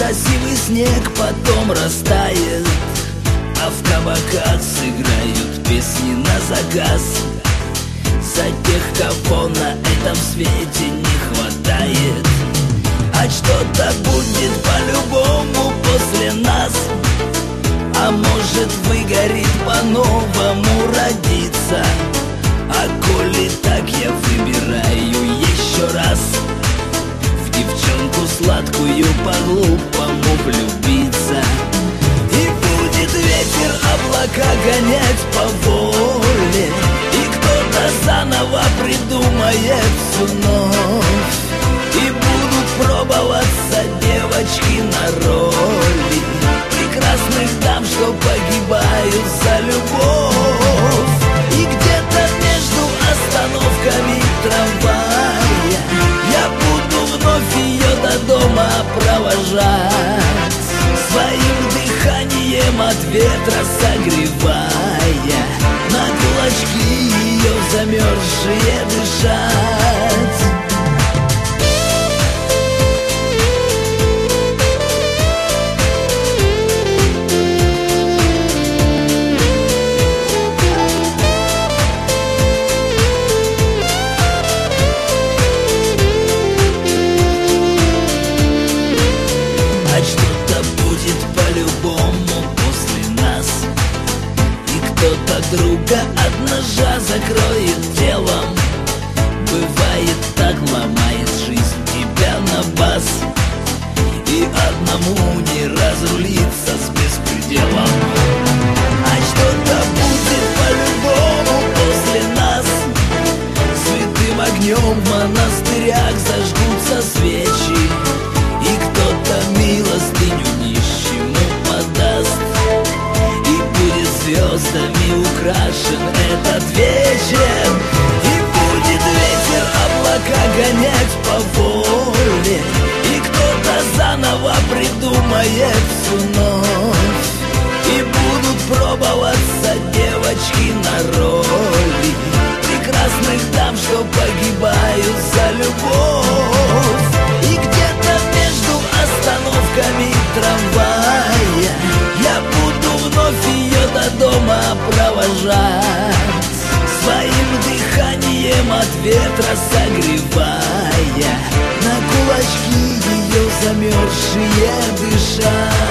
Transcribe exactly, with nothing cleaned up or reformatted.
красивый снег потом растает, а в кабаках сыграют песни на заказ. За тех, кого на этом свете не хватает. А что-то будет по-любому после нас, а может выгорит по-новому родиться. А коли так, я выбираю еще раз в девчонку сладкую по-глупому влюбиться. И будет ветер облака гонять по воле, и кто-то заново придумает всю ночь. И будут пробоваться девочки на роли прекрасных дам, что погибают за любовь. И где-то между остановками трамвая я буду вновь ее до дома провожать, своим дыханием от ветра согревая, на кулачки ее замерзшие дышать. Кто-то друга от ножа закроет телом. Бывает так, ломает жизнь тебя на бас, и одному не разрулиться с беспределом. А что-то будет по-любому после нас. Святым огнем в монастырях зажгутся свечи, и кто-то милостыню нищему подаст, звездами украшен этот вечер. И будет ветер облака гонять по воле, и кто-то заново придумает всю ночь. И будут пробоваться девочки на роли прекрасных дам, что погибают за любовь. И где-то между остановками трамвая я буду вновь ее до дома провожать, своим дыханием от ветра согревая, на кулачки ее замерзшие дышать.